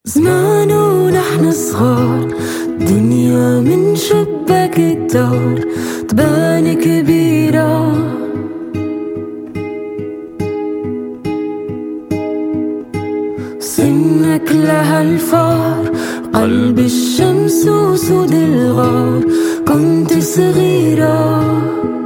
زمان ونحن صغار، دنيا من شباك الدار تبان كبيرة. سنك لها الفار، قلب الشمس وسود الغار، كنت صغيرة.